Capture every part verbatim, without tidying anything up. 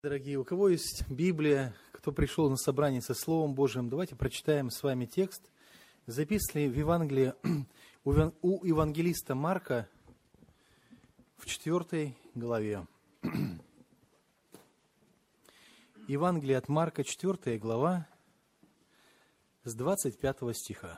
Дорогие, у кого есть Библия, кто пришел на собрание со Словом Божьим, давайте прочитаем с вами текст, записанный в Евангелии у евангелиста Марка в четвёртой главе. Евангелие от Марка, четвёртая глава, с двадцать пятого стиха.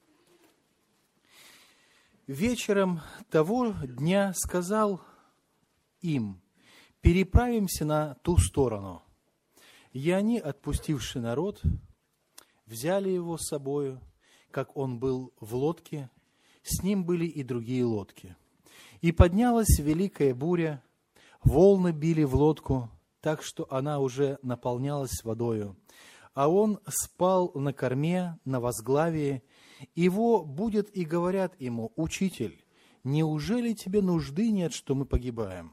«Вечером того дня сказал им: переправимся на ту сторону. И они, отпустивши народ, взяли его с собою, как он был в лодке, с ним были и другие лодки. И поднялась великая буря, волны били в лодку, так что она уже наполнялась водою. А он спал на корме, на возглавии. Его будет и говорят ему: Учитель, неужели тебе нужды нет, что мы погибаем?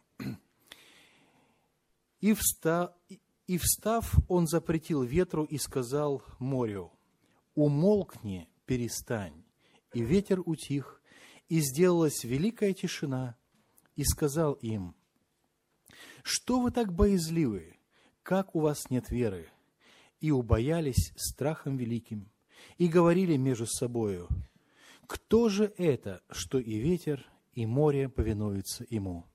И встав, и встав, он запретил ветру и сказал морю: умолкни, перестань. И ветер утих, и сделалась великая тишина. И сказал им: что вы так боязливы, как у вас нет веры? И убоялись страхом великим, и говорили между собою: кто же это, что и ветер, и море повинуются ему?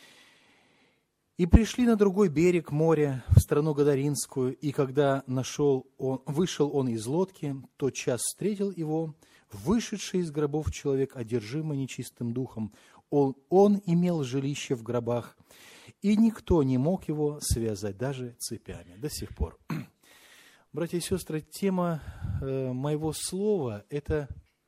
И пришли на другой берег моря, в страну Гадаринскую, и когда нашел он, вышел он из лодки, тотчас встретил его вышедший из гробов человек, одержимый нечистым духом. Он, он имел жилище в гробах, и никто не мог его связать даже цепями до сих пор. Братья и сестры, тема э, моего слова – это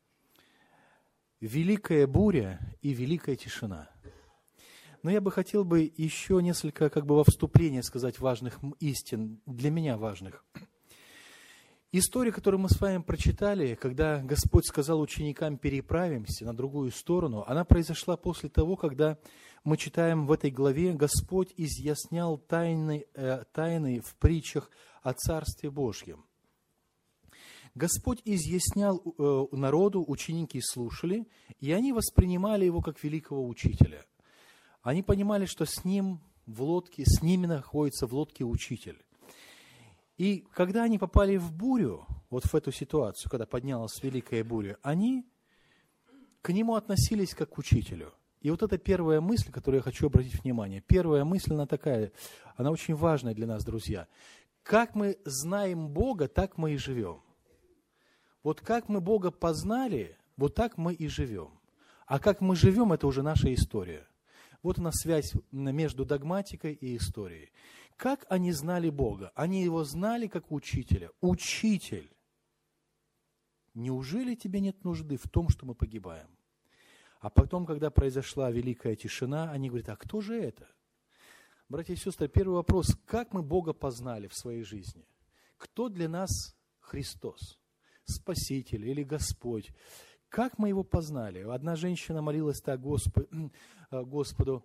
великая буря и великая тишина. Но я бы хотел бы еще несколько, как бы во вступление сказать, важных истин, для меня важных. История, которую мы с вами прочитали, когда Господь сказал ученикам: переправимся на другую сторону, она произошла после того, когда мы читаем в этой главе: Господь изъяснял тайны, э, тайны в притчах о Царстве Божьем. Господь изъяснял э, народу, ученики слушали, и они воспринимали его как великого учителя. Они понимали, что с ним в лодке, с ними находится в лодке учитель. И когда они попали в бурю, вот в эту ситуацию, когда поднялась великая буря, они к нему относились как к учителю. И вот это первая мысль, которую я хочу обратить внимание. Первая мысль, она такая, она очень важная для нас, друзья. Как мы знаем Бога, так мы и живем. Вот как мы Бога познали, вот так мы и живем. А как мы живем, это уже наша история. Вот она связь между догматикой и историей. Как они знали Бога? Они Его знали как учителя. Учитель, неужели тебе нет нужды в том, что мы погибаем? А потом, когда произошла великая тишина, они говорят: а кто же это? Братья и сестры, первый вопрос: как мы Бога познали в своей жизни? Кто для нас Христос? Спаситель или Господь? Как мы Его познали? Одна женщина молилась так Господь, Господу: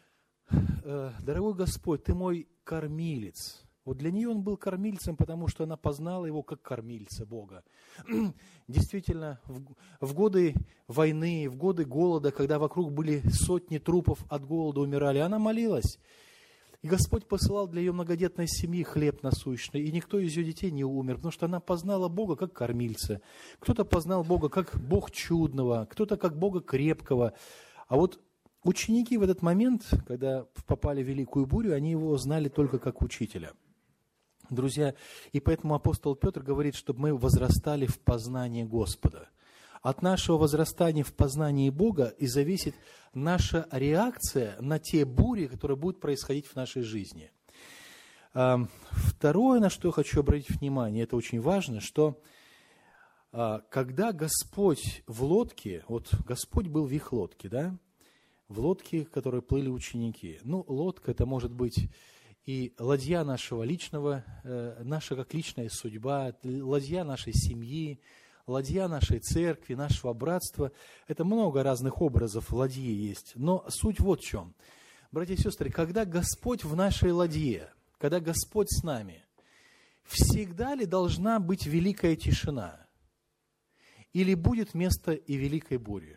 дорогой Господь, Ты мой кормилец. Вот для нее Он был кормильцем, потому что она познала Его как кормильца Бога. Действительно, в, в годы войны, в годы голода, когда вокруг были сотни трупов, от голода умирали, она молилась. И Господь посылал для ее многодетной семьи хлеб насущный, и никто из ее детей не умер, потому что она познала Бога как кормильца. Кто-то познал Бога как Бог чудного, кто-то как Бога крепкого. А вот ученики в этот момент, когда попали в великую бурю, они Его знали только как учителя. Друзья, и поэтому апостол Петр говорит, чтобы мы возрастали в познании Господа. От нашего возрастания в познании Бога и зависит наша реакция на те бури, которые будут происходить в нашей жизни. Второе, на что я хочу обратить внимание, это очень важно, что когда Господь в лодке, вот Господь был в их лодке, да, в лодке, в которой плыли ученики. Ну, лодка – это может быть и ладья нашего личного, наша как личная судьба, ладья нашей семьи, ладья нашей церкви, нашего братства. Это много разных образов ладьи есть. Но суть вот в чем. Братья и сестры, когда Господь в нашей ладье, когда Господь с нами, всегда ли должна быть великая тишина? Или будет место и великой бури?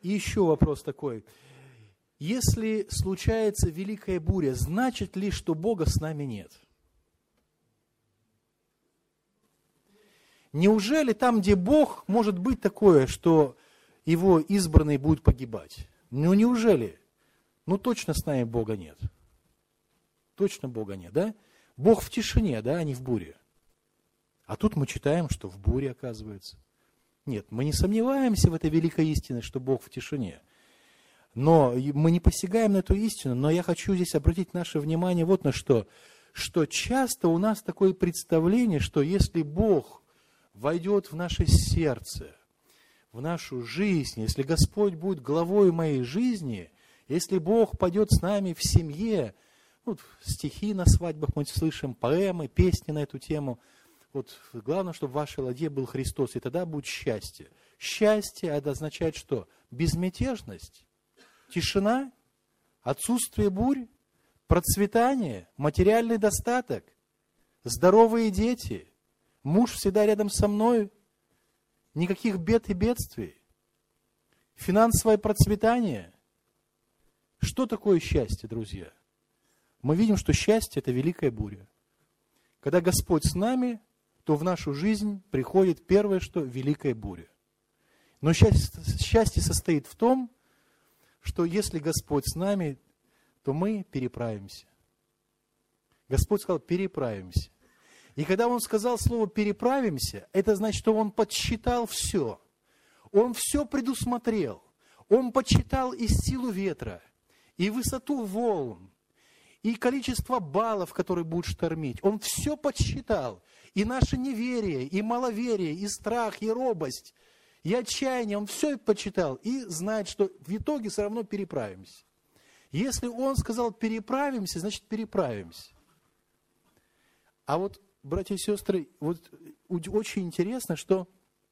И еще вопрос такой. Если случается великая буря, значит ли, что Бога с нами нет? Неужели там, где Бог, может быть такое, что Его избранные будут погибать? Ну, неужели? Ну, точно с нами Бога нет. Точно Бога нет, да? Бог в тишине, да, а не в буре. А тут мы читаем, что в буре, оказывается. Нет, мы не сомневаемся в этой великой истине, что Бог в тишине. Но мы не посягаем на эту истину, но я хочу здесь обратить наше внимание вот на что. Что часто у нас такое представление, что если Бог войдет в наше сердце, в нашу жизнь, если Господь будет главой моей жизни, если Бог пойдет с нами в семье, вот стихи на свадьбах мы слышим, поэмы, песни на эту тему, вот главное, чтобы в вашей ладье был Христос, и тогда будет счастье. Счастье, это означает что? Безмятежность, тишина, отсутствие бурь, процветание, материальный достаток, здоровые дети, муж всегда рядом со мной, никаких бед и бедствий, финансовое процветание. Что такое счастье, друзья? Мы видим, что счастье – это великая буря. Когда Господь с нами, то в нашу жизнь приходит первое, что великая буря. Но счастье состоит в том, что если Господь с нами, то мы переправимся. Господь сказал, переправимся. И когда Он сказал слово «переправимся», это значит, что Он подсчитал все. Он все предусмотрел. Он подсчитал и силу ветра, и высоту волн, и количество баллов, которые будут штормить. Он все подсчитал. И наше неверие, и маловерие, и страх, и робость, и отчаяние. Он все подсчитал и знает, что в итоге все равно переправимся. Если Он сказал «переправимся», значит переправимся. А вот, братья и сестры, вот очень интересно, что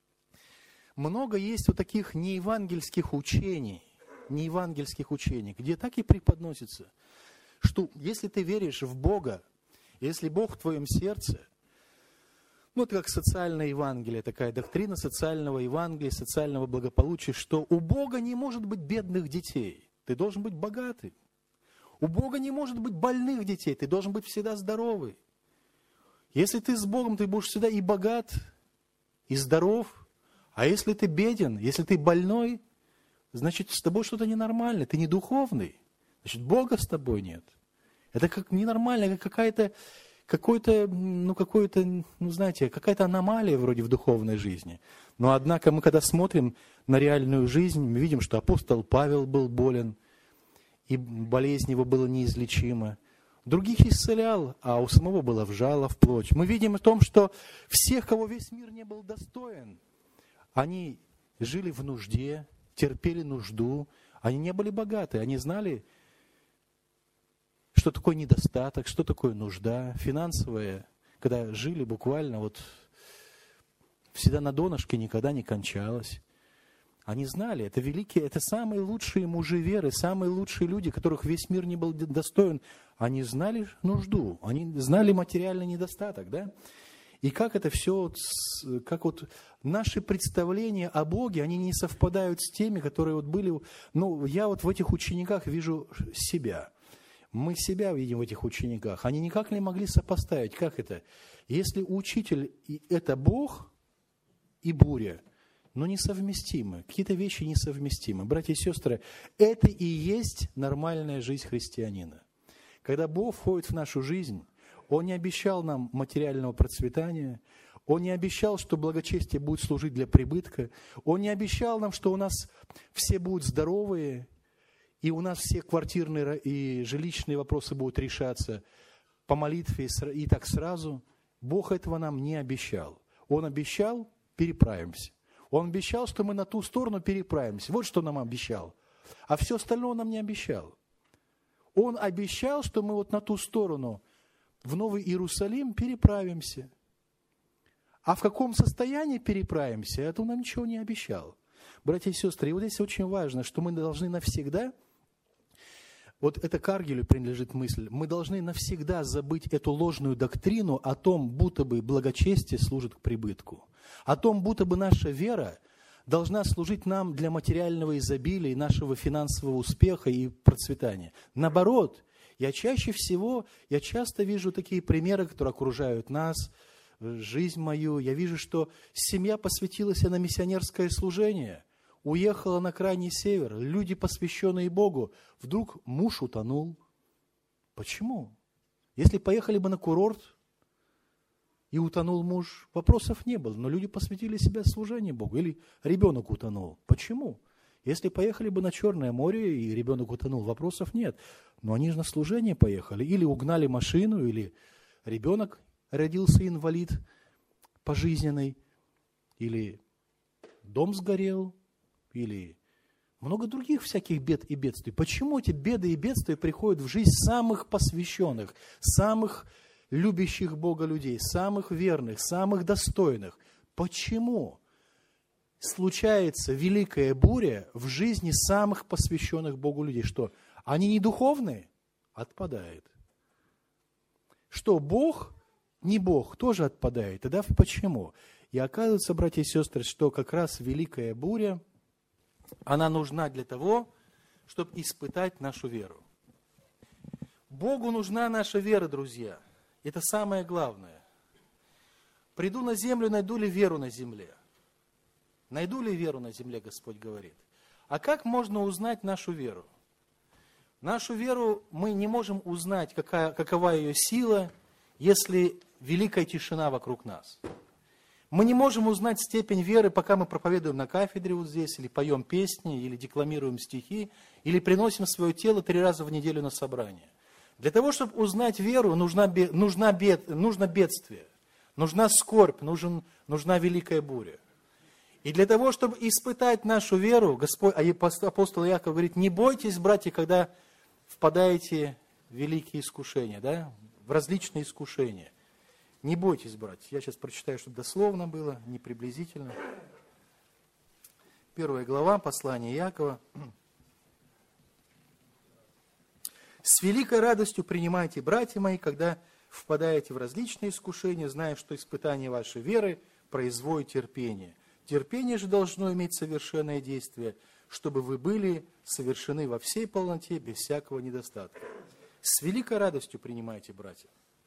много есть вот таких неевангельских учений, неевангельских учений, где так и преподносится, что если ты веришь в Бога, если Бог в твоем сердце, ну, это как социальное Евангелие, такая доктрина социального Евангелия, социального благополучия, что у Бога не может быть бедных детей, ты должен быть богатый. У Бога не может быть больных детей, ты должен быть всегда здоровый. Если ты с Богом, ты будешь всегда и богат, и здоров. А если ты беден, если ты больной, значит, с тобой что-то ненормальное, ты не духовный. Значит, Бога с тобой нет. Это как ненормально, как какая-то, какой-то, ну, какой-то, ну, знаете, какая-то аномалия вроде в духовной жизни. Но, однако, мы когда смотрим на реальную жизнь, мы видим, что апостол Павел был болен, и болезнь его была неизлечима. Других исцелял, а у самого была вжала в плоть. Мы видим о том, что всех, кого весь мир не был достоин, они жили в нужде, терпели нужду, они не были богаты, они знали, что такое недостаток, что такое нужда, финансовая, когда жили буквально вот всегда на донышке, никогда не кончалось. Они знали, это великие, это самые лучшие мужи веры, самые лучшие люди, которых весь мир не был достоин. Они знали нужду, они знали материальный недостаток, да? И как это все, как вот наши представления о Боге, они не совпадают с теми, которые вот были, ну, я вот в этих учениках вижу себя. Мы себя видим в этих учениках. Они никак не могли сопоставить, как это. Если учитель – это Бог и буря, но несовместимы, какие-то вещи несовместимы. Братья и сестры, это и есть нормальная жизнь христианина. Когда Бог входит в нашу жизнь, Он не обещал нам материального процветания, Он не обещал, что благочестие будет служить для прибытка, Он не обещал нам, что у нас все будут здоровые, и у нас все квартирные и жилищные вопросы будут решаться по молитве и так сразу. Бог этого нам не обещал. Он обещал, переправимся. Он обещал, что мы на ту сторону переправимся. Вот что нам обещал. А все остальное Он нам не обещал. Он обещал, что мы вот на ту сторону, в Новый Иерусалим, переправимся. А в каком состоянии переправимся, это Он нам ничего не обещал. Братья и сестры, и вот здесь очень важно, что мы должны навсегда, вот это Каргелю принадлежит мысль, мы должны навсегда забыть эту ложную доктрину о том, будто бы благочестие служит к прибытку. О том, будто бы наша вера должна служить нам для материального изобилия и нашего финансового успеха и процветания. Наоборот, я чаще всего, я часто вижу такие примеры, которые окружают нас, жизнь мою. Я вижу, что семья посвятилась на миссионерское служение, уехала на крайний север, люди, посвященные Богу, вдруг муж утонул. Почему? Если поехали бы на курорт и утонул муж, вопросов не было, но люди посвятили себя служению Богу. Или ребенок утонул. Почему? Если поехали бы на Черное море и ребенок утонул, вопросов нет. Но они же на служение поехали. Или угнали машину, или ребенок родился инвалид пожизненный, или дом сгорел, или много других всяких бед и бедствий. Почему эти беды и бедствия приходят в жизнь самых посвященных, самых любящих Бога людей, самых верных, самых достойных? Почему случается великая буря в жизни самых посвященных Богу людей? Что, они не духовные? Отпадает. Что, Бог не Бог? Тоже отпадает. Тогда почему? И оказывается, братья и сестры, что как раз великая буря, она нужна для того, чтобы испытать нашу веру. Богу нужна наша вера, друзья. Это самое главное. Приду на землю, найду ли веру на земле? Найду ли веру на земле, Господь говорит. А как можно узнать нашу веру? Нашу веру мы не можем узнать, какая, какова ее сила, если великая тишина вокруг нас. Мы не можем узнать степень веры, пока мы проповедуем на кафедре вот здесь, или поем песни, или декламируем стихи, или приносим свое тело три раза в неделю на собрание. Для того, чтобы узнать веру, нужна, нужна бед, нужно бедствие, нужна скорбь, нужен, нужна великая буря. И для того, чтобы испытать нашу веру, Господь, апостол Иаков говорит, не бойтесь, братья, когда впадаете в великие искушения, да, в различные искушения. Не бойтесь, братья. Я сейчас прочитаю, чтобы дословно было, не приблизительно. Первая глава, послание Иакова. «С великой радостью принимайте, братья мои, когда впадаете в различные искушения, зная, что испытание вашей веры производит терпение. Терпение же должно иметь совершенное действие, чтобы вы были совершены во всей полноте, без всякого недостатка. С великой радостью принимайте, братья».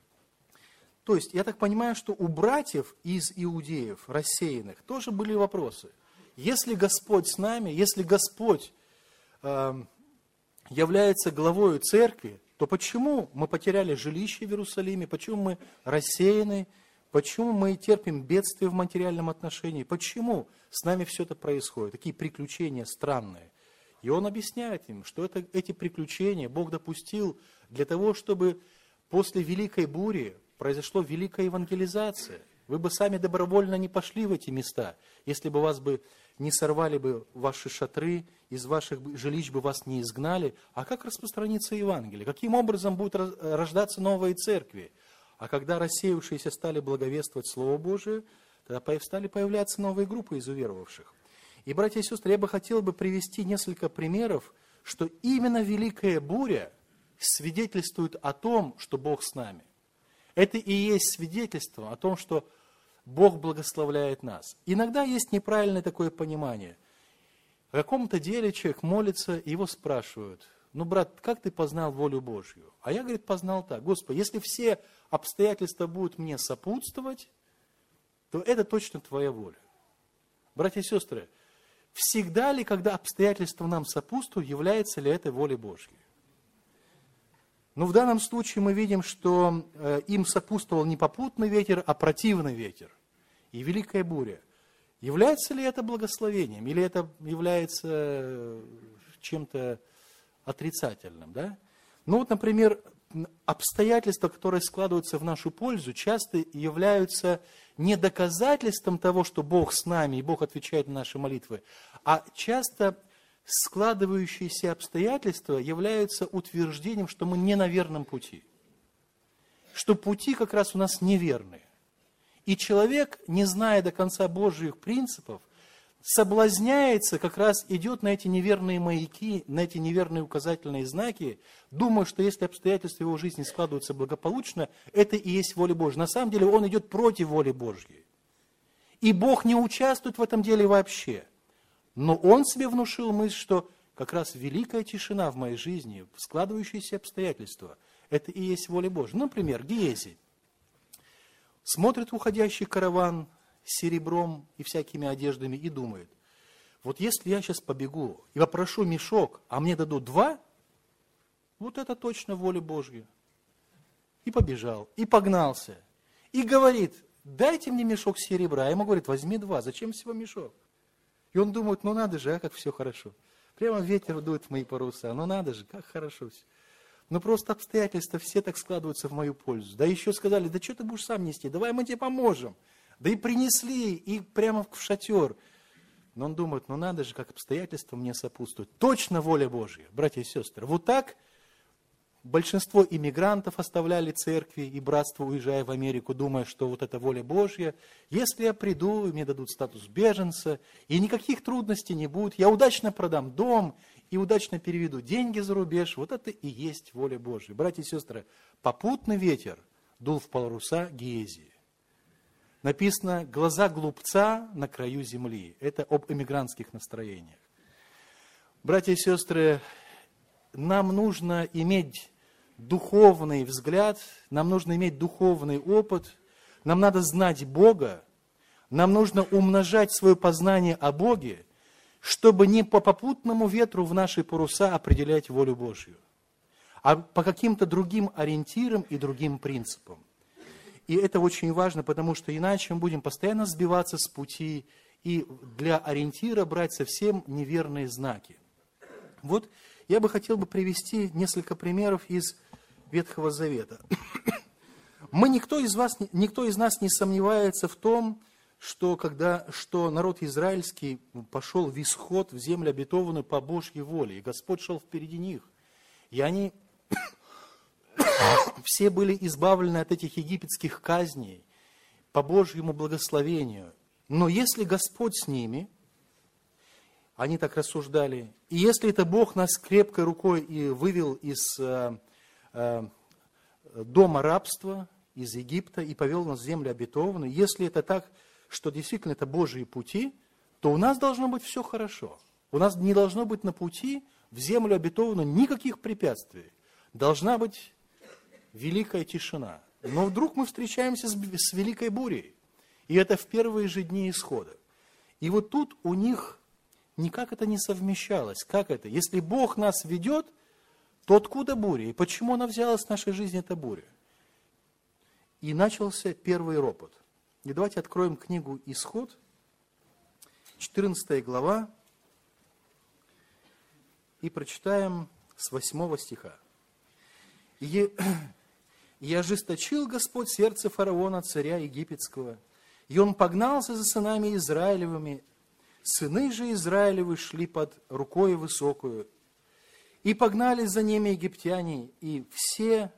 То есть, я так понимаю, что у братьев из иудеев, рассеянных, тоже были вопросы. Если Господь с нами, если Господь э, является главою церкви, то почему мы потеряли жилище в Иерусалиме, почему мы рассеяны, почему мы терпим бедствие в материальном отношении, почему с нами все это происходит, такие приключения странные. И он объясняет им, что это, эти приключения Бог допустил для того, чтобы после великой бури произошла великая евангелизация. Вы бы сами добровольно не пошли в эти места, если бы вас бы не сорвали бы ваши шатры, из ваших жилищ бы вас не изгнали. А как распространится Евангелие? Каким образом будут рождаться новые церкви? А когда рассеявшиеся стали благовествовать Слово Божие, тогда стали появляться новые группы из уверовавших. И, братья и сестры, я бы хотел бы привести несколько примеров, что именно великая буря свидетельствует о том, что Бог с нами. Это и есть свидетельство о том, что Бог благословляет нас. Иногда есть неправильное такое понимание. В каком-то деле человек молится, и его спрашивают, ну, брат, как ты познал волю Божью? А я, говорит, познал так. Господи, если все обстоятельства будут мне сопутствовать, то это точно Твоя воля. Братья и сестры, всегда ли, когда обстоятельства нам сопутствуют, является ли это волей Божьей? Но в данном случае мы видим, что им сопутствовал не попутный ветер, а противный ветер и великая буря. Является ли это благословением или это является чем-то отрицательным? Да? Ну вот, например, обстоятельства, которые складываются в нашу пользу, часто являются не доказательством того, что Бог с нами и Бог отвечает на наши молитвы, а часто складывающиеся обстоятельства являются утверждением, что мы не на верном пути. Что пути как раз у нас неверные. И человек, не зная до конца Божьих принципов, соблазняется, как раз идет на эти неверные маяки, на эти неверные указательные знаки, думая, что если обстоятельства его жизни складываются благополучно, это и есть воля Божья. На самом деле он идет против воли Божьей. И Бог не участвует в этом деле вообще. Но он себе внушил мысль, что как раз великая тишина в моей жизни, складывающиеся обстоятельства, это и есть воля Божья. Например, Гиези смотрит в уходящий караван с серебром и всякими одеждами и думает, вот если я сейчас побегу и попрошу мешок, а мне дадут два, вот это точно воля Божья. И побежал, и погнался, и говорит, дайте мне мешок серебра. А ему говорит, возьми два, зачем всего мешок? И он думает, ну надо же, а как все хорошо. Прямо ветер дует в мои паруса, ну надо же, как хорошо все. Ну просто обстоятельства все так складываются в мою пользу. Да еще сказали, да что ты будешь сам нести, давай мы тебе поможем. Да и принесли, и прямо в шатер. Но он думает, ну надо же, как обстоятельства мне сопутствуют. Точно воля Божья, братья и сестры. Вот так большинство иммигрантов оставляли церкви и братство, уезжая в Америку, думая, что вот это воля Божья. Если я приду, и мне дадут статус беженца, и никаких трудностей не будет, я удачно продам дом и удачно переведу деньги за рубеж, вот это и есть воля Божья. Братья и сестры, попутный ветер дул в паруса Гиези. Написано, глаза глупца на краю земли. Это об эмигрантских настроениях. Братья и сестры, нам нужно иметь духовный взгляд, нам нужно иметь духовный опыт, нам надо знать Бога, нам нужно умножать свое познание о Боге, чтобы не по попутному ветру в наши паруса определять волю Божью, а по каким-то другим ориентирам и другим принципам. И это очень важно, потому что иначе мы будем постоянно сбиваться с пути и для ориентира брать совсем неверные знаки. Вот я бы хотел бы привести несколько примеров из Ветхого Завета. Мы, никто из вас, никто из нас не сомневается в том, что когда что народ израильский пошел в исход в землю обетованную по Божьей воле, и Господь шел впереди них, и они все были избавлены от этих египетских казней по Божьему благословению. Но если Господь с ними, они так рассуждали, и если это Бог нас крепкой рукой и вывел из э, э, дома рабства, из Египта, и повел нас в землю обетованную, если это так, что действительно это Божьи пути, то у нас должно быть все хорошо. У нас не должно быть на пути в землю обетованную никаких препятствий. Должна быть великая тишина. Но вдруг мы встречаемся с, с великой бурей. И это в первые же дни исхода. И вот тут у них никак это не совмещалось. Как это? Если Бог нас ведет, то откуда буря? И почему она взялась в нашей жизни, эта буря? И начался первый ропот. И давайте откроем книгу «Исход», четырнадцатая глава, и прочитаем с восьмого стиха. «И, и ожесточил Господь сердце фараона, царя египетского, и он погнался за сынами Израилевыми. Сыны же Израилевы шли под рукой высокую, и погнали за ними египтяне, и все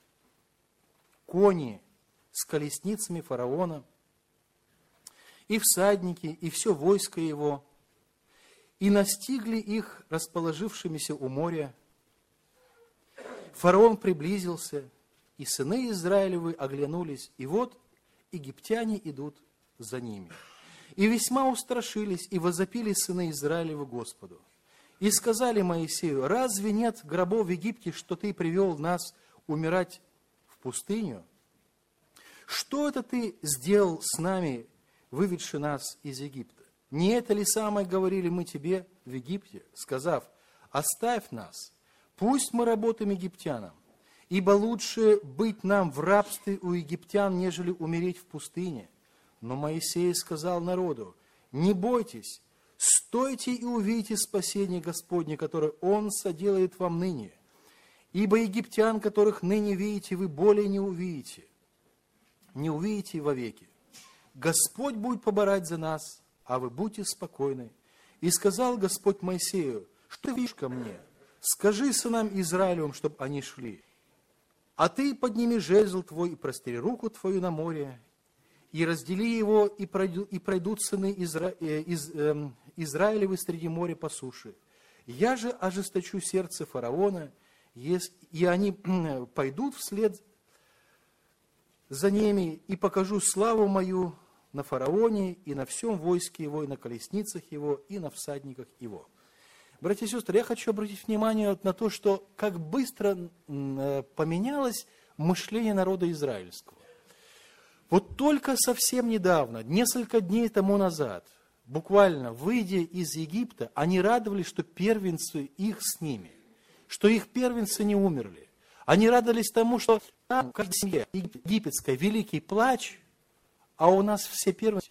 кони с колесницами фараона, и всадники, и все войско его, и настигли их расположившимися у моря. Фараон приблизился, и сыны Израилевы оглянулись, и вот египтяне идут за ними. И весьма устрашились, и возопили сыны Израилевы Господу. И сказали Моисею: разве нет гробов в Египте, что ты привел нас умирать в пустыню? Что это ты сделал с нами, выведши нас из Египта? Не это ли самое говорили мы тебе в Египте, сказав: оставь нас, пусть мы работаем египтянам, ибо лучше быть нам в рабстве у египтян, нежели умереть в пустыне. Но Моисей сказал народу: не бойтесь, стойте и увидите спасение Господне, которое Он соделает вам ныне. Ибо египтян, которых ныне видите, вы более не увидите, не увидите вовеки. Господь будет поборать за нас, а вы будьте спокойны. И сказал Господь Моисею: что видишь ко мне? Скажи сынам Израилевым, чтобы они шли. А ты подними жезл твой и простри руку твою на море, и раздели его, и пройдут, и пройдут сыны Изра... из... э... Израилевы среди моря по суше. Я же ожесточу сердце фараона, и они пойдут вслед за ними, и покажу славу мою на фараоне, и на всем войске его, и на колесницах его, и на всадниках его. Братья и сестры, я хочу обратить внимание на то, что как быстро поменялось мышление народа израильского. Вот только совсем недавно, несколько дней тому назад, буквально выйдя из Египта, они радовались, что первенцы их с ними, что их первенцы не умерли. Они радовались тому, что там в каждой семье египетской великий плач, а у нас все первенцы.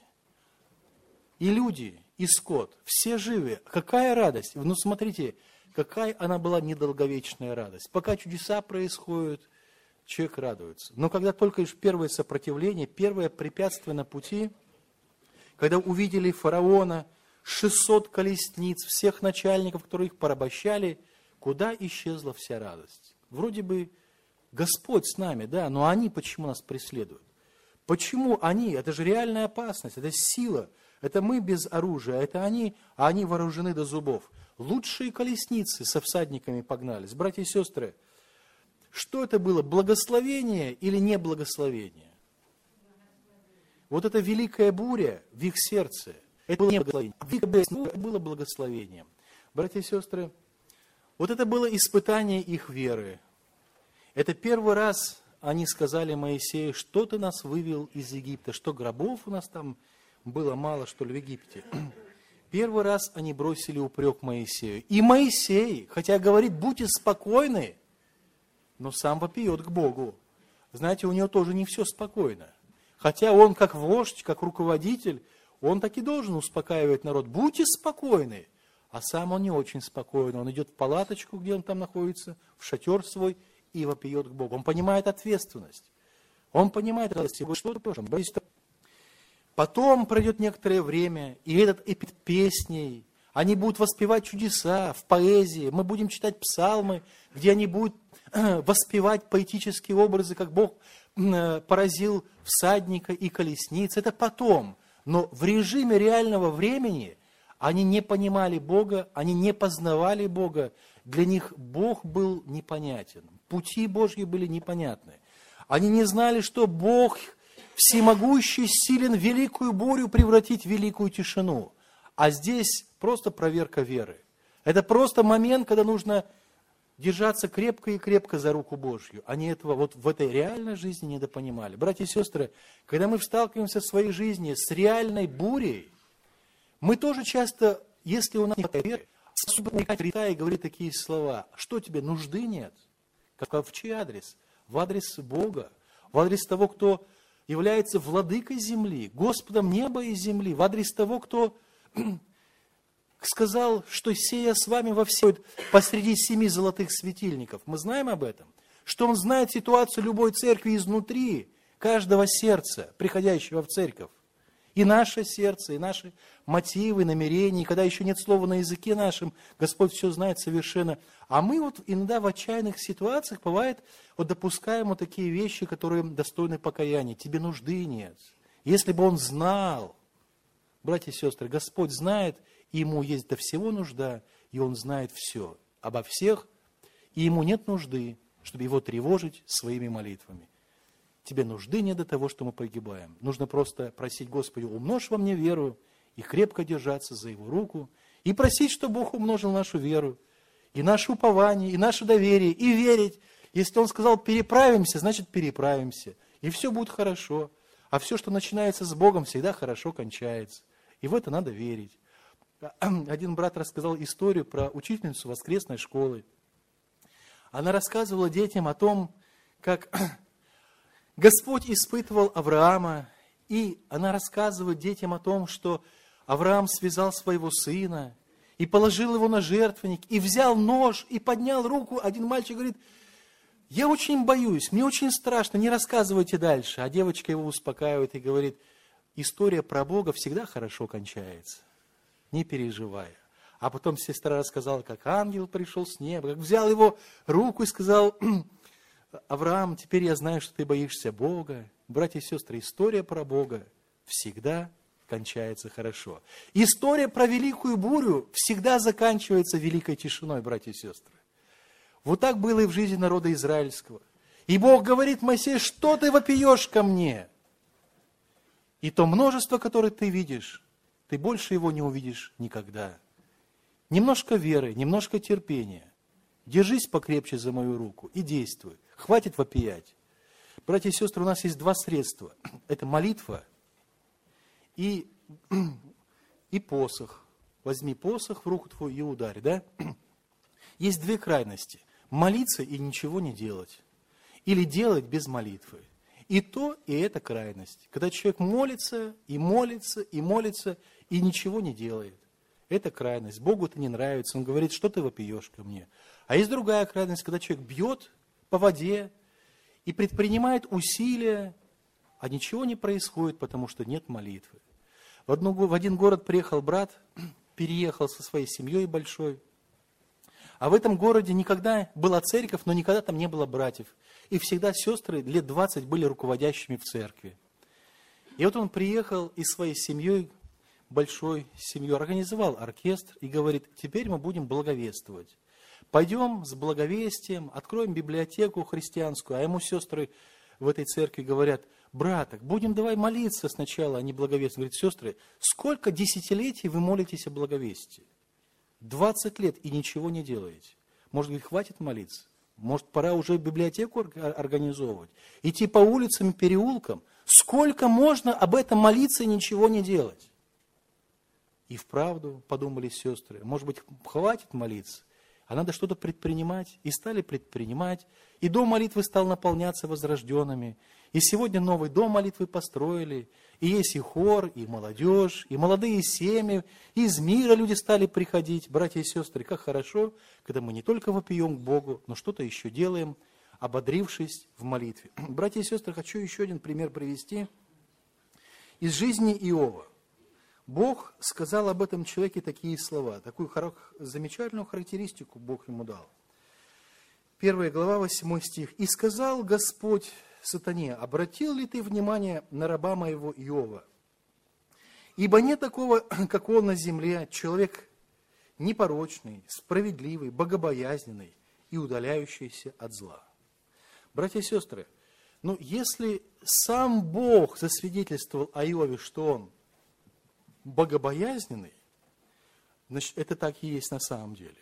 И люди, и скот, все живы. Какая радость! Ну смотрите, какая она была недолговечная радость. Пока чудеса происходят, человек радуется. Но когда только лишь первое сопротивление, первое препятствие на пути, когда увидели фараона, шестьсот колесниц, всех начальников, которые их порабощали, куда исчезла вся радость? Вроде бы Господь с нами, да, но они почему нас преследуют? Почему они? Это же реальная опасность, это сила. Это мы без оружия, это они, а они вооружены до зубов. Лучшие колесницы со всадниками погнались. Братья и сестры, что это было, благословение или не благословение? Вот эта великая буря в их сердце, это было не благословение, это было благословением. Братья и сестры, вот это было испытание их веры. Это первый раз они сказали Моисею, что ты нас вывел из Египта, что гробов у нас там было мало, что ли, в Египте. Первый раз они бросили упрек Моисею. И Моисей, хотя говорит, будьте спокойны, но сам вопиет к Богу. Знаете, у него тоже не все спокойно. Хотя он как вождь, как руководитель, он так и должен успокаивать народ. Будьте спокойны. А сам он не очень спокойный. Он идет в палаточку, где он там находится, в шатер свой, и вопиет к Богу. Он понимает ответственность. Он понимает ответственность. Что тоже? Потом пройдет некоторое время, и этот эпит песней, они будут воспевать чудеса в поэзии, мы будем читать псалмы, где они будут воспевать поэтические образы, как Бог поразил всадника и колесниц. Это потом. Но в режиме реального времени они не понимали Бога, они не познавали Бога. Для них Бог был непонятен. Пути Божьи были непонятны. Они не знали, что Бог всемогущий, силен великую бурю превратить в великую тишину. А здесь просто проверка веры. Это просто момент, когда нужно держаться крепко и крепко за руку Божью. Они этого вот в этой реальной жизни недопонимали. Братья и сестры, когда мы сталкиваемся в своей жизни с реальной бурей, мы тоже часто, если у нас нет веры, особенно и говорит такие слова, что тебе, нужды нет? Как в чей адрес? В адрес Бога, в адрес того, кто является владыкой земли, Господом неба и земли, в адрес того, кто сказал, что сея с вами во все посреди семи золотых светильников. Мы знаем об этом, что Он знает ситуацию любой церкви изнутри, каждого сердца, приходящего в церковь. И наше сердце, и наши мотивы, намерения, и когда еще нет слова на языке нашем, Господь все знает совершенно. А мы вот иногда в отчаянных ситуациях, бывает, вот допускаем вот такие вещи, которые достойны покаяния. Тебе нужды нет. Если бы Он знал, братья и сестры, Господь знает, и Ему есть до всего нужда, и Он знает все обо всех, и Ему нет нужды, чтобы Его тревожить своими молитвами. Тебе нужды нет до того, что мы погибаем. Нужно просто просить Господи, умножь во мне веру, и крепко держаться за Его руку, и просить, чтобы Бог умножил нашу веру, и наше упование, и наше доверие, и верить. Если Он сказал, переправимся, значит переправимся, и все будет хорошо. А все, что начинается с Богом, всегда хорошо кончается. И в это надо верить. Один брат рассказал историю про учительницу воскресной школы. Она рассказывала детям о том, как Господь испытывал Авраама, и она рассказывает детям о том, что Авраам связал своего сына и положил его на жертвенник, и взял нож, и поднял руку. Один мальчик говорит, я очень боюсь, мне очень страшно, не рассказывайте дальше. А девочка его успокаивает и говорит, история про Бога всегда хорошо кончается, не переживай. А потом сестра рассказала, как ангел пришел с неба, как взял его руку и сказал, Авраам, теперь я знаю, что ты боишься Бога. Братья и сестры, история про Бога всегда кончается хорошо. История про великую бурю всегда заканчивается великой тишиной, братья и сестры. Вот так было и в жизни народа израильского. И Бог говорит Моисею, что ты вопиешь ко мне? И то множество, которое ты видишь, ты больше его не увидишь никогда. Немножко веры, немножко терпения. Держись покрепче за мою руку и действуй. Хватит вопиять. Братья и сестры, у нас есть два средства. Это молитва и, и посох. Возьми посох в руку твою и ударь, да? Есть две крайности. Молиться и ничего не делать. Или делать без молитвы. И то, и это крайность. Когда человек молится, и молится, и молится, и ничего не делает. Это крайность. Богу это не нравится. Он говорит, что ты вопиешь ко мне. А есть другая крайность, когда человек бьет по воде и предпринимает усилия, а ничего не происходит, потому что нет молитвы. В, одну, в один город приехал брат, переехал со своей семьей большой. А в этом городе никогда была церковь, но никогда там не было братьев. И всегда сестры лет двадцать были руководящими в церкви. И вот он приехал и своей семьей, большой семьей, организовал оркестр и говорит, теперь мы будем благовествовать. Пойдем с благовестием, откроем библиотеку христианскую, а ему сестры в этой церкви говорят, брат, так будем давай молиться сначала, а не благовествовать. Говорит, сестры, сколько десятилетий вы молитесь о благовестии? двадцать лет и ничего не делаете. Может, говорит, хватит молиться? Может, пора уже библиотеку организовывать? Идти по улицам и переулкам? Сколько можно об этом молиться и ничего не делать? И вправду, подумали сестры, может быть, хватит молиться? А надо что-то предпринимать. И стали предпринимать. И дом молитвы стал наполняться возрожденными. И сегодня новый дом молитвы построили. И есть и хор, и молодежь, и молодые семьи. И из мира люди стали приходить. Братья и сестры, как хорошо, когда мы не только вопием к Богу, но что-то еще делаем, ободрившись в молитве. Братья и сестры, хочу еще один пример привести. Из жизни Иова. Бог сказал об этом человеке такие слова, такую замечательную характеристику Бог ему дал. Первая глава, восьмой стих. «И сказал Господь сатане, обратил ли ты внимание на раба моего Иова? Ибо нет такого, как он на земле, человек непорочный, справедливый, богобоязненный и удаляющийся от зла». Братья и сестры, ну если сам Бог засвидетельствовал о Иове, что он богобоязненный, значит, это так и есть на самом деле.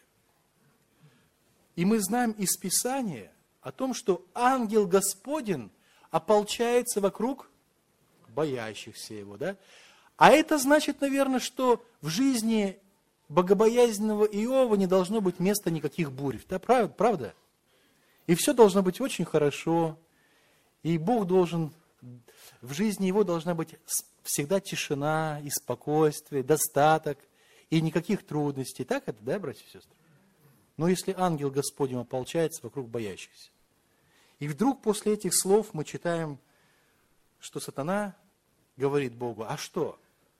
И мы знаем из Писания о том, что ангел Господень ополчается вокруг боящихся его, да? А это значит, наверное, что в жизни богобоязненного Иова не должно быть места никаких бурь, да, правда? И все должно быть очень хорошо, и Бог должен, в жизни его должна быть всегда тишина и спокойствие, достаток и никаких трудностей. Так это, да, братья и сестры? Но если ангел Господень ополчается вокруг боящихся. И вдруг после этих слов мы читаем, что сатана говорит Богу, а что?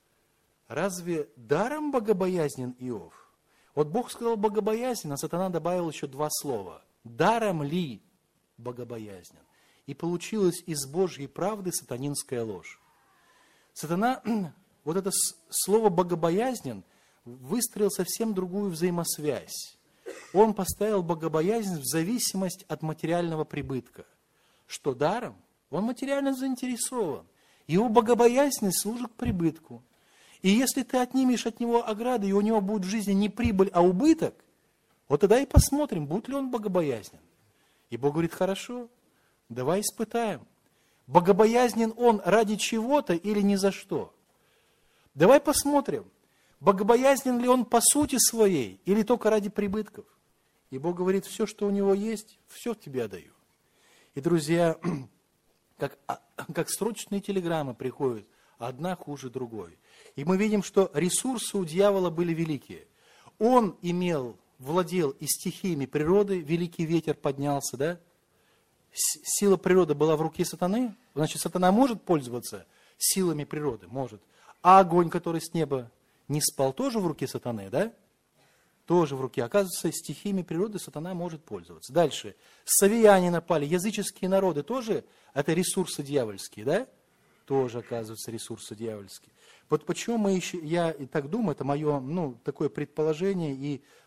Разве даром богобоязнен Иов? Вот Бог сказал богобоязнен, а сатана добавил еще два слова. Даром ли богобоязнен? И получилась из Божьей правды сатанинская ложь. Сатана, вот это слово «богобоязнен» выстроил совсем другую взаимосвязь. Он поставил богобоязнь в зависимость от материального прибытка. Что даром? Он материально заинтересован. Его богобоязненность служит к прибытку. И если ты отнимешь от него ограды, и у него будет в жизни не прибыль, а убыток, вот тогда и посмотрим, будет ли он богобоязнен. И Бог говорит, хорошо, давай испытаем. Богобоязнен он ради чего-то или ни за что? Давай посмотрим, богобоязнен ли он по сути своей или только ради прибытков. И Бог говорит, все, что у него есть, все тебе отдаю. И, друзья, как, как срочные телеграммы приходят, одна хуже другой. И мы видим, что ресурсы у дьявола были великие. Он имел, владел и стихиями природы, великий ветер поднялся, да? Сила природы была в руке сатаны, значит, сатана может пользоваться силами природы, может. А огонь, который с неба не спал, тоже в руке сатаны, да? Тоже в руке. Оказывается, стихиями природы сатана может пользоваться. Дальше. Савияне напали, языческие народы тоже, это ресурсы дьявольские, да? Тоже, оказывается, ресурсы дьявольские. Вот почему мы еще, я и так думаю, это мое, ну, такое предположение и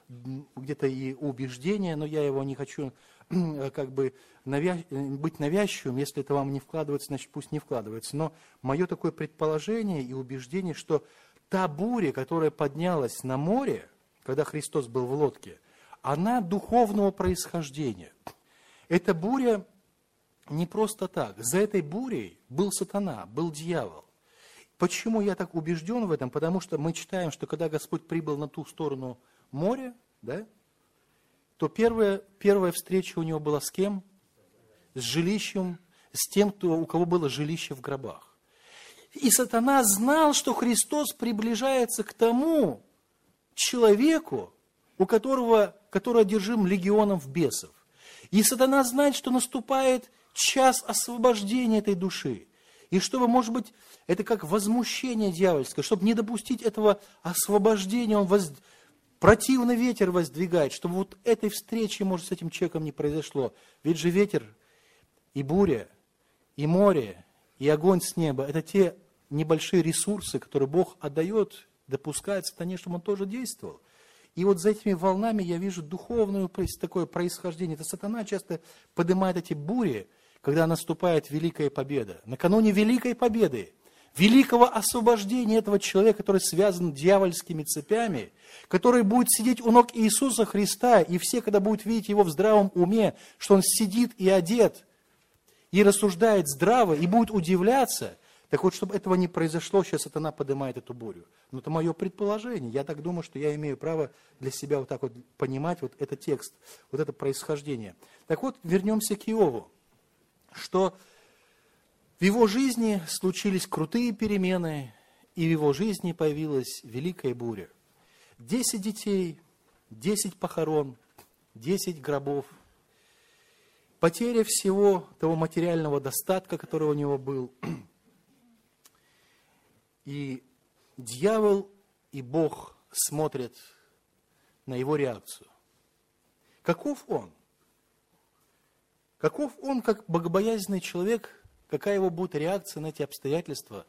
где-то и убеждение, но я его не хочу как бы навя... быть навязчивым. Если это вам не вкладывается, значит пусть не вкладывается. Но мое такое предположение и убеждение, что та буря, которая поднялась на море, когда Христос был в лодке, она духовного происхождения. Эта буря не просто так. За этой бурей был сатана, был дьявол. Почему я так убежден в этом? Потому что мы читаем, что когда Господь прибыл на ту сторону моря, да, то первая, первая встреча у него была с кем? С жилищем, с тем, кто, у кого было жилище в гробах. И сатана знал, что Христос приближается к тому человеку, у которого, который одержим легионом бесов. И сатана знает, что наступает час освобождения этой души. И чтобы, может быть, это как возмущение дьявольское, чтобы не допустить этого освобождения, он воз... противный ветер воздвигает, чтобы вот этой встречи, может, с этим человеком не произошло. Ведь же ветер и буря, и море, и огонь с неба – это те небольшие ресурсы, которые Бог отдает, допускает сатане, чтобы он тоже действовал. И вот за этими волнами я вижу духовное такое происхождение. Это сатана часто поднимает эти бури, когда наступает великая победа. Накануне великой победы, великого освобождения этого человека, который связан дьявольскими цепями, который будет сидеть у ног Иисуса Христа, и все, когда будут видеть его в здравом уме, что он сидит и одет, и рассуждает здраво, и будет удивляться. Так вот, чтобы этого не произошло, сейчас сатана поднимает эту бурю. Но это мое предположение. Я так думаю, что я имею право для себя вот так вот понимать вот этот текст, вот это происхождение. Так вот, вернемся к Иову. Что в его жизни случились крутые перемены, и в его жизни появилась великая буря. Десять детей, десять похорон, десять гробов, потеря всего того материального достатка, который у него был. И дьявол и Бог смотрят на его реакцию. Каков он? Каков он, как богобоязненный человек, какая его будет реакция на эти обстоятельства?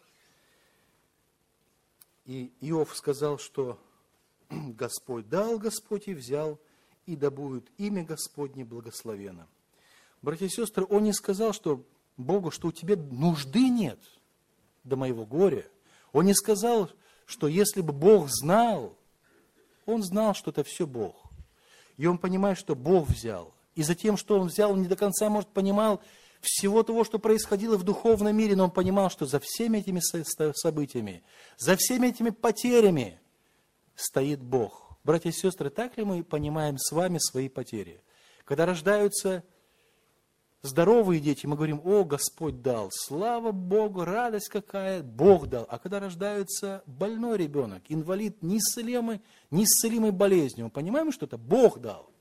И Иов сказал, что Господь дал, Господь и взял, и да будет имя Господне благословенно. Братья и сестры, он не сказал, что Богу, что у тебя нужды нет до моего горя. Он не сказал, что если бы Бог знал, он знал, что это все Бог. И он понимает, что Бог взял. И за тем, что он взял, он не до конца, может, понимал всего того, что происходило в духовном мире, но он понимал, что за всеми этими событиями, за всеми этими потерями стоит Бог. Братья и сестры, так ли мы понимаем с вами свои потери? Когда рождаются здоровые дети, мы говорим: о, Господь дал, слава Богу, радость какая, Бог дал. А когда рождается больной ребенок, инвалид, неисцелимый, неисцелимой болезнью, мы понимаем, что это Бог дал.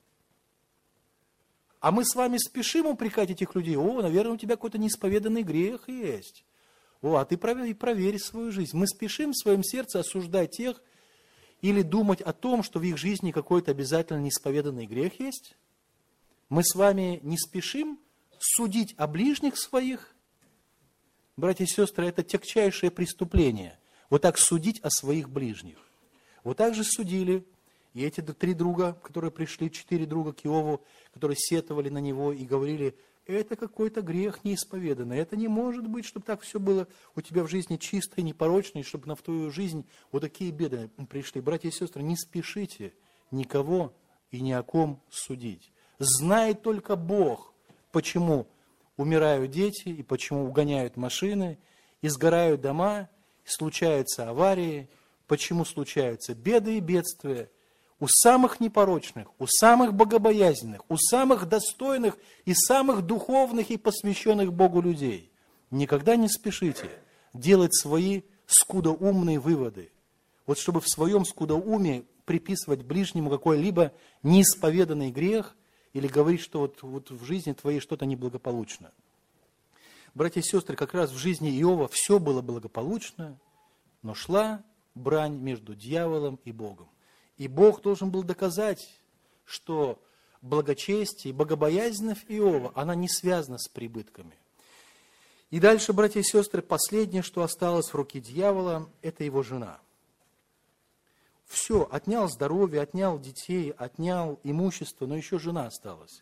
А мы с вами спешим упрекать этих людей: о, наверное, у тебя какой-то неисповеданный грех есть. О, а ты проверь, проверь свою жизнь. Мы спешим в своем сердце осуждать тех или думать о том, что в их жизни какой-то обязательно неисповеданный грех есть. Мы с вами не спешим судить о ближних своих. Братья и сестры, это тягчайшее преступление. Вот так судить о своих ближних. Вот так же судили и эти три друга, которые пришли, четыре друга к Иову, которые сетовали на него и говорили: это какой-то грех неисповеданный, это не может быть, чтобы так все было у тебя в жизни чисто и непорочно, и чтобы на в твою жизнь вот такие беды пришли. Братья и сестры, не спешите никого и ни о ком судить. Знает только Бог, почему умирают дети, и почему угоняют машины, и сгорают дома, и случаются аварии, почему случаются беды и бедствия. У самых непорочных, у самых богобоязненных, у самых достойных и самых духовных и посвященных Богу людей. Никогда не спешите делать свои скудоумные выводы. Вот чтобы в своем скудоуме приписывать ближнему какой-либо неисповеданный грех или говорить, что вот, вот в жизни твоей что-то неблагополучно. Братья и сестры, как раз в жизни Иова все было благополучно, но шла брань между дьяволом и Богом. И Бог должен был доказать, что благочестие и богобоязненность Иова, она не связана с прибытками. И дальше, братья и сестры, последнее, что осталось в руке дьявола, это его жена. Все, отнял здоровье, отнял детей, отнял имущество, но еще жена осталась.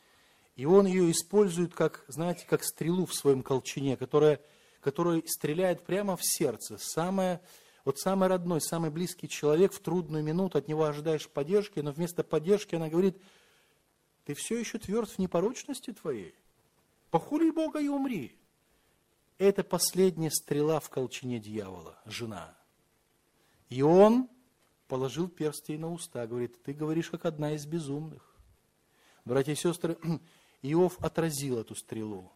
И он ее использует как, знаете, как стрелу в своем колчане, которая, которая стреляет прямо в сердце. Самое, вот самый родной, самый близкий человек в трудную минуту, от него ожидаешь поддержки, но вместо поддержки она говорит: ты все еще тверд в непорочности твоей? Похули Бога и умри. Это последняя стрела в колчане дьявола, жена. И он положил перст ей на уста, говорит: ты говоришь, как одна из безумных. Братья и сестры, Иов отразил эту стрелу.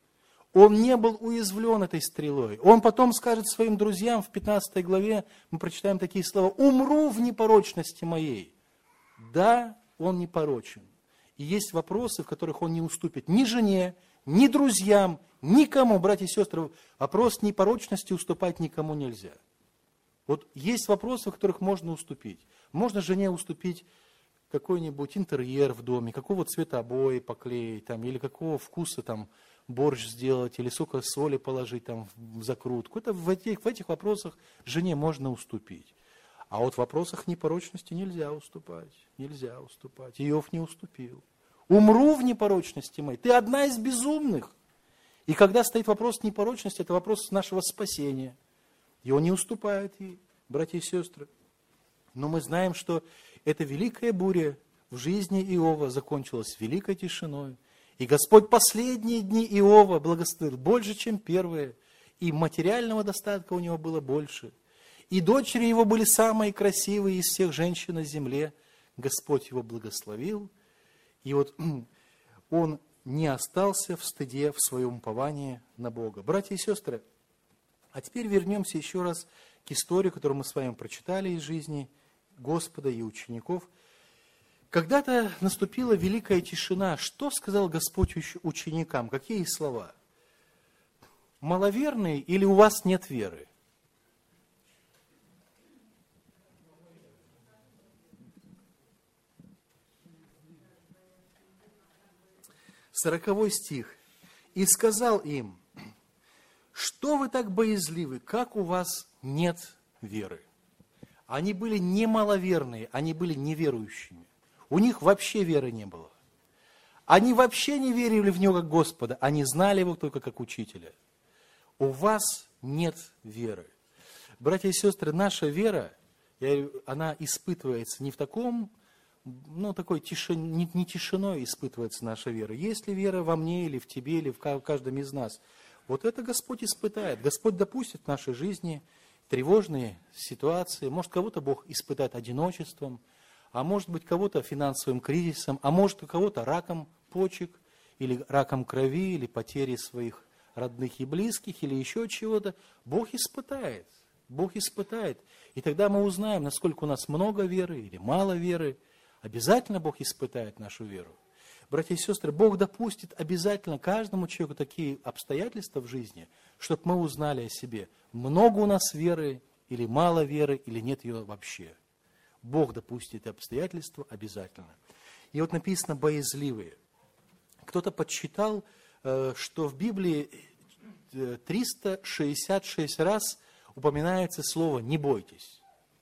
Он не был уязвлен этой стрелой. Он потом скажет своим друзьям в пятнадцатой главе, мы прочитаем такие слова: умру в непорочности моей. Да, он непорочен. И есть вопросы, в которых он не уступит ни жене, ни друзьям, никому. Братья и сестры, вопрос непорочности уступать никому нельзя. Вот есть вопросы, в которых можно уступить. Можно жене уступить какой-нибудь интерьер в доме, какого цвета обои поклеить, там, или какого вкуса там, борщ сделать, или сколько соли положить там, в закрутку. Это в, этих, в этих вопросах жене можно уступить. А вот в вопросах непорочности нельзя уступать. Нельзя уступать. Иов не уступил. Умру в непорочности моей. Ты одна из безумных. И когда стоит вопрос непорочности, это вопрос нашего спасения. И он не уступает ей, братья и сестры. Но мы знаем, что эта великая буря в жизни Иова закончилась великой тишиной. И Господь последние дни Иова благословил больше, чем первые. И материального достатка у него было больше. И дочери его были самые красивые из всех женщин на земле. Господь его благословил. И вот он не остался в стыде в своем уповании на Бога. Братья и сестры, а теперь вернемся еще раз к истории, которую мы с вами прочитали из жизни Господа и учеников. Когда-то наступила великая тишина. Что сказал Господь ученикам? Какие слова? Маловерные или у вас нет веры? Сороковой стих. «И сказал им: что вы так боязливы, как у вас нет веры?» Они были не маловерные, они были неверующими. У них вообще веры не было. Они вообще не верили в Него как Господа, они знали Его только как Учителя. У вас нет веры. Братья и сестры, наша вера, она испытывается не в таком, ну, такой тишин, не, не тишиной испытывается наша вера. Есть ли вера во мне, или в тебе, или в каждом из нас? Вот это Господь испытает. Господь допустит в нашей жизни тревожные ситуации. Может, кого-то Бог испытает одиночеством, а может быть, кого-то финансовым кризисом, а может, кого-то раком почек, или раком крови, или потерей своих родных и близких, или еще чего-то. Бог испытает. Бог испытает. И тогда мы узнаем, насколько у нас много веры или мало веры. Обязательно Бог испытает нашу веру. Братья и сестры, Бог допустит обязательно каждому человеку такие обстоятельства в жизни, чтобы мы узнали о себе, много у нас веры, или мало веры, или нет ее вообще. Бог допустит обстоятельства обязательно. И вот написано «боязливые». Кто-то подсчитал, что в Библии триста шестьдесят шесть раз упоминается слово «не бойтесь».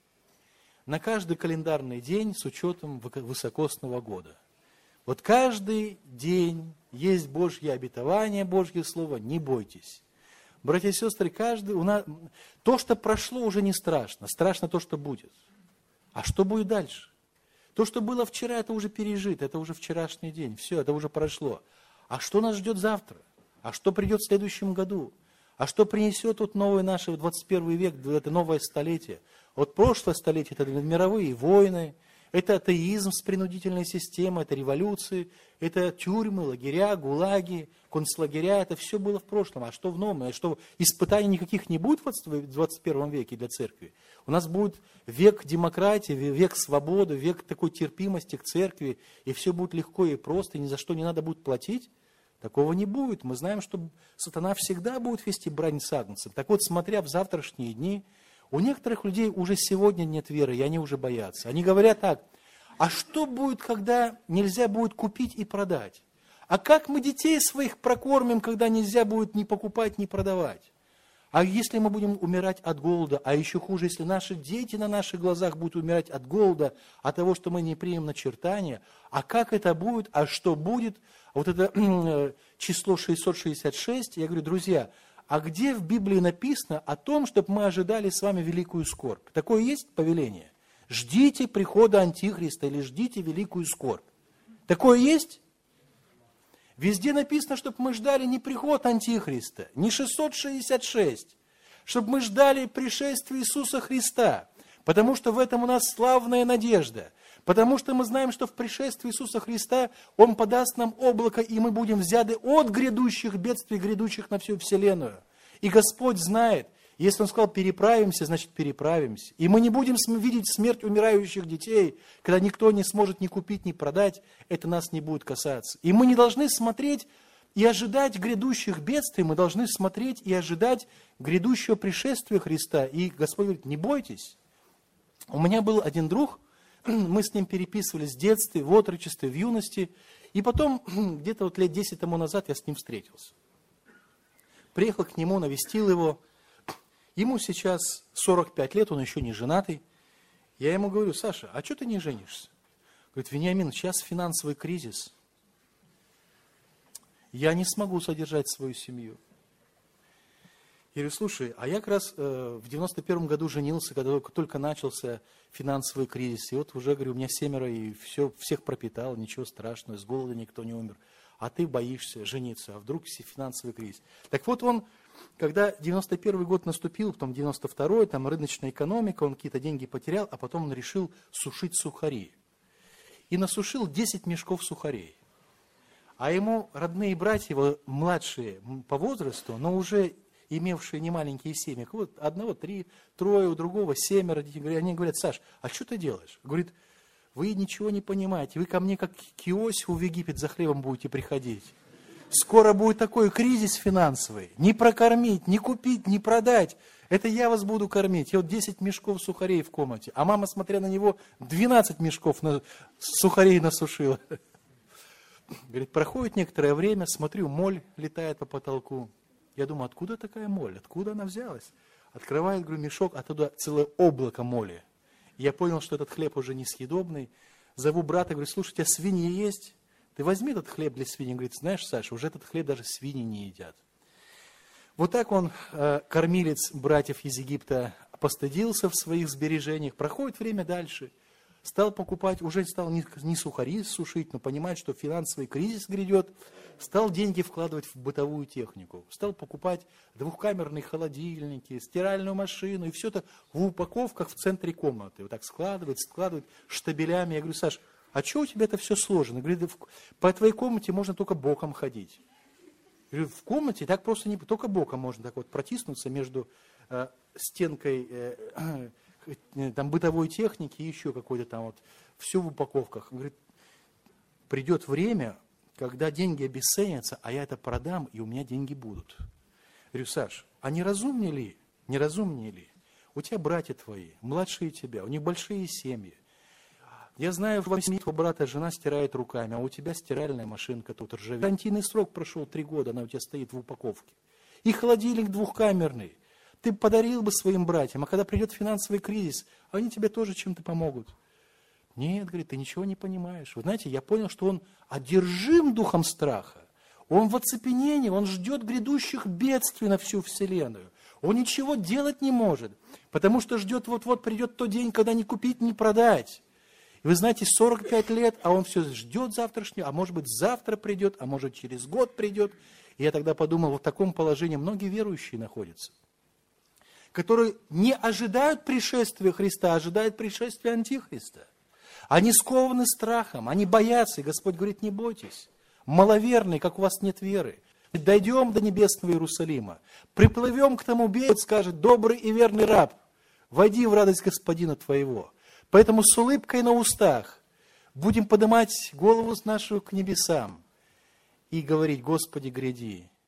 На каждый календарный день с учетом высокосного года. Вот каждый день есть Божье обетование, Божье Слово, не бойтесь. Братья и сестры, каждый, у нас, то, что прошло, уже не страшно, страшно то, что будет. А что будет дальше? То, что было вчера, это уже пережито, это уже вчерашний день, все, это уже прошло. А что нас ждет завтра? А что придет в следующем году? А что принесет вот новый наш двадцать первый век, это новое столетие? Вот прошлое столетие – это мировые войны, это атеизм с принудительной системой, это революции, это тюрьмы, лагеря, гулаги, концлагеря. Это все было в прошлом. А что в новом? А что, испытаний никаких не будет в двадцать первом веке для церкви? У нас будет век демократии, век свободы, век такой терпимости к церкви, и все будет легко и просто, и ни за что не надо будет платить. Такого не будет. Мы знаем, что сатана всегда будет вести брань с агнцем. Так вот, смотря в завтрашние дни, у некоторых людей уже сегодня нет веры, и они уже боятся. Они говорят так: а что будет, когда нельзя будет купить и продать? А как мы детей своих прокормим, когда нельзя будет ни покупать, ни продавать? А если мы будем умирать от голода, а еще хуже, если наши дети на наших глазах будут умирать от голода, от того, что мы не примем начертания, а как это будет, а что будет? Вот это число шестьсот шестьдесят шесть, я говорю, друзья, а где в Библии написано о том, чтобы мы ожидали с вами великую скорбь? Такое есть повеление? Ждите прихода Антихриста или ждите великую скорбь. Такое есть? Везде написано, чтобы мы ждали не приход Антихриста, не шестьсот шестьдесят шесть, чтобы мы ждали пришествия Иисуса Христа, потому что в этом у нас славная надежда, потому что мы знаем, что в пришествии Иисуса Христа Он подаст нам облако, и мы будем взяты от грядущих бедствий, грядущих на всю вселенную. И Господь знает, если Он сказал переправимся, значит переправимся. И мы не будем видеть смерть умирающих детей, когда никто не сможет ни купить, ни продать, это нас не будет касаться. И мы не должны смотреть и ожидать грядущих бедствий, мы должны смотреть и ожидать грядущего пришествия Христа. И Господь говорит, не бойтесь. У меня был один друг, мы с ним переписывались в детстве, в отрочестве, в юности, и потом, где-то вот лет десять тому назад я с ним встретился. Приехал к нему, навестил его. Ему сейчас сорок пять лет, он еще не женатый. Я ему говорю, Саша, а что ты не женишься? Говорит, Вениамин, сейчас финансовый кризис. Я не смогу содержать свою семью. Я говорю, слушай, а я как раз э, в девяносто первом году женился, когда только, только начался финансовый кризис. И вот уже, говорю, у меня семеро, и все, всех пропитал, ничего страшного, с голода никто не умер. А ты боишься жениться, а вдруг финансовый кризис. Так вот он... Когда девяносто первый год наступил, потом девяносто второй, там рыночная экономика, он какие-то деньги потерял, а потом он решил сушить сухари. И насушил десять мешков сухарей. А ему родные братья, его младшие по возрасту, но уже имевшие немаленькие семьи, вот одного три, трое, у другого семеро, они говорят, Саш, а что ты делаешь? Говорит, вы ничего не понимаете, вы ко мне как к Иосифу в Египет за хлебом будете приходить. Скоро будет такой кризис финансовый. Не прокормить, не купить, не продать. Это я вас буду кормить. И вот десять мешков сухарей в комнате. А мама, смотря на него, двенадцать мешков на... сухарей насушила. Говорит, проходит некоторое время, смотрю, моль летает по потолку. Я думаю, откуда такая моль? Откуда она взялась? Открывает, говорю, мешок, а туда целое облако моли. Я понял, что этот хлеб уже несъедобный. Зову брата, говорю, слушай, у тебя свиньи есть? Ты возьми этот хлеб для свиньи. Он говорит, знаешь, Саша, уже этот хлеб даже свиньи не едят. Вот так он, э, кормилец братьев из Египта, постыдился в своих сбережениях. Проходит время дальше. Стал покупать, уже стал не, не сухари сушить, но понимает, что финансовый кризис грядет. Стал деньги вкладывать в бытовую технику. Стал покупать двухкамерные холодильники, стиральную машину. И все это в упаковках в центре комнаты. Вот так складывает, складывает штабелями. Я говорю, Саш, а что у тебя это все сложено? Говорит, по твоей комнате можно только боком ходить. Я говорю, в комнате так просто не, только боком можно так вот протиснуться между э, стенкой э, э, там, бытовой техники и еще какой-то там вот, все в упаковках. Он говорит, придет время, когда деньги обесценятся, а я это продам, и у меня деньги будут. Я говорю, Саш, а не разумнее ли, не разумнее ли? У тебя братья твои, младшие тебя, у них большие семьи. Я знаю, в семье твоего брата жена стирает руками, а у тебя стиральная машинка тут ржавеет. Гарантийный срок прошел три года, она у тебя стоит в упаковке. И холодильник двухкамерный. Ты подарил бы своим братьям, а когда придет финансовый кризис, они тебе тоже чем-то помогут. Нет, говорит, ты ничего не понимаешь. Вы знаете, я понял, что он одержим духом страха. Он в оцепенении, он ждет грядущих бедствий на всю вселенную. Он ничего делать не может, потому что ждет, вот-вот придет тот день, когда ни купить, ни продать. И вы знаете, сорок пять лет, а он все ждет завтрашнего, а может быть завтра придет, а может через год придет. И я тогда подумал, в таком положении многие верующие находятся, которые не ожидают пришествия Христа, а ожидают пришествия Антихриста. Они скованы страхом, они боятся, и Господь говорит, не бойтесь, маловерные, как у вас нет веры. Дойдем до небесного Иерусалима, приплывем к тому берегу, скажет, добрый и верный раб, войди в радость Господина твоего. Поэтому с улыбкой на устах будем поднимать голову нашу к небесам и говорить, Господи, гряди,